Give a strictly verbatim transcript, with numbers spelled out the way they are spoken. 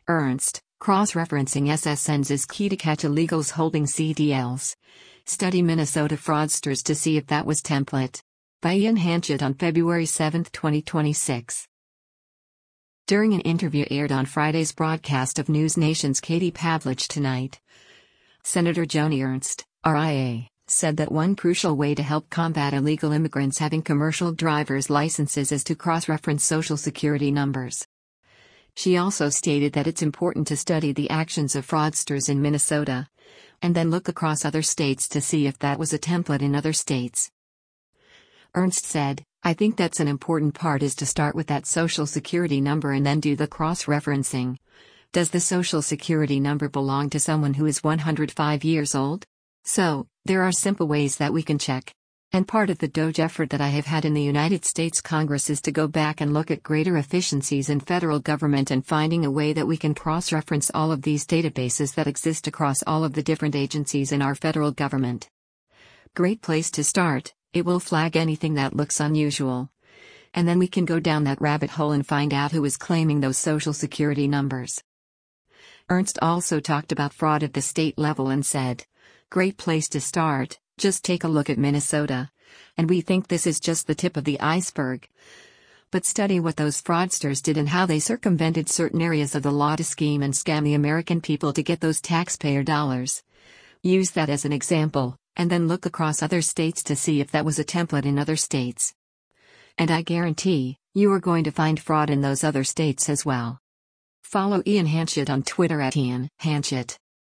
Ernst, cross-referencing S S Ns is key to catch illegals holding C D Ls. Study Minnesota fraudsters to see if that was template. By Ian Hanchett on February seventh, twenty twenty-six. During an interview aired on Friday's broadcast of News Nation's Katie Pavlich Tonight, Senator Joni Ernst, R I A, said that one crucial way to help combat illegal immigrants having commercial driver's licenses is to cross-reference Social Security numbers. She also stated that it's important to study the actions of fraudsters in Minnesota, and then look across other states to see if that was a template in other states. Ernst said, "I think that's an important part is to start with that Social Security number and then do the cross-referencing. Does the Social Security number belong to someone who is one hundred five years old? So, there are simple ways that we can check. And part of the D O J effort that I have had in the United States Congress is to go back and look at greater efficiencies in federal government and finding a way that we can cross-reference all of these databases that exist across all of the different agencies in our federal government. Great place to start, it will flag anything that looks unusual. And then we can go down that rabbit hole and find out who is claiming those Social Security numbers." Ernst also talked about fraud at the state level and said, "Great place to start. Just take a look at Minnesota. And we think this is just the tip of the iceberg. But study what those fraudsters did and how they circumvented certain areas of the law to scheme and scam the American people to get those taxpayer dollars. Use that as an example, and then look across other states to see if that was a template in other states. And I guarantee, you are going to find fraud in those other states as well." Follow Ian Hanchett on Twitter at Ian Hanchett.